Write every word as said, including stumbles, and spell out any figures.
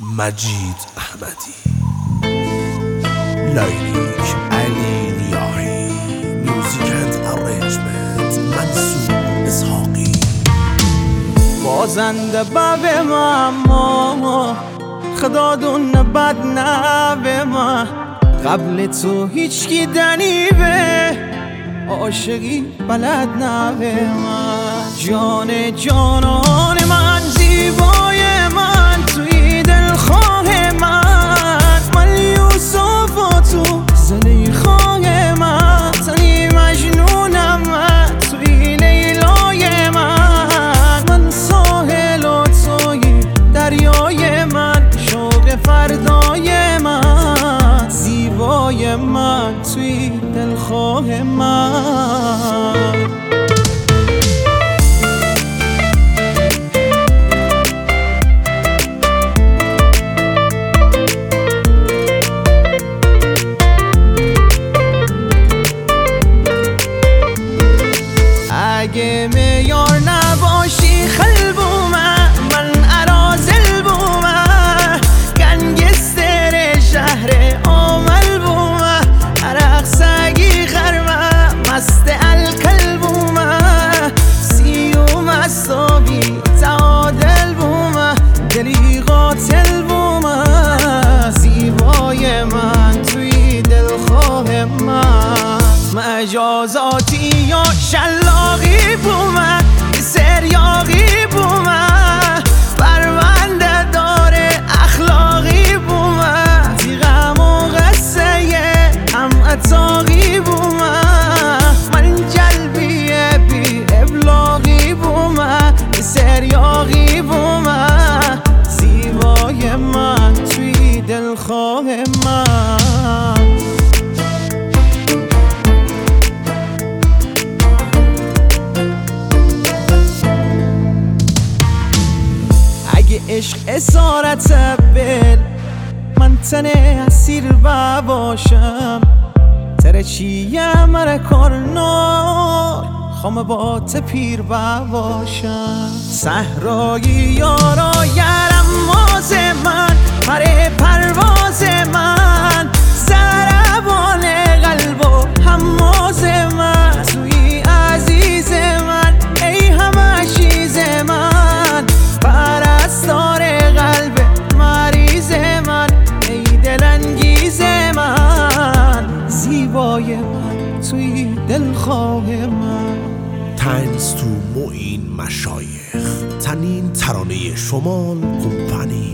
مجید احمدی، لیلیک علی نیاهی، میوزیک اند ارنجمنت منصور اسحاقی. بازنده به ما خدا دون بد نه ما، قبل تو هیچ کی دنی به عاشقی بلد نه من. جان جانان من، زیبای من، توی دلخواه من، من یوسف و تو زلیخای من، تنی مجنونم من، توی لیلای من، من ساحل و توی دریای من، شوق فردای من، زیبای من، توی دلخواه من. اگه میار نباشی خلبومه، من ارازل بومه، گنگستر شهر آمل بومه، عرق سگی غرمه، مست الکل بومه، سیوم اصابی تعادل بومه، دلی قاتل بومه، زیبای من، توی دلخواه من، مجازاتی یا شلاقی بومه، سریاقی بومه، پرونده داره اخلاقی بومه، تیغم و قصه هم اتاقی بومه، من جلبیه بی ابلاغی بومه، سریاقی بومه، زیبای من، توی دلخواه من. عشق اسارت بل، من تنه اسیر باشم، تره چیه مره کارنار، خام با تپیر باشم، صحرایی یارا یرم ماز من، پره پرواز من، زربان قلب و هماز من، توی عزیز من، ای همه چیز من، پرستار قلب مریض من، ای دلانگیز من، زیبای من، توی دلخواه من. تنز تو معین مشایخ، تنین ترانه شمال کمپانی.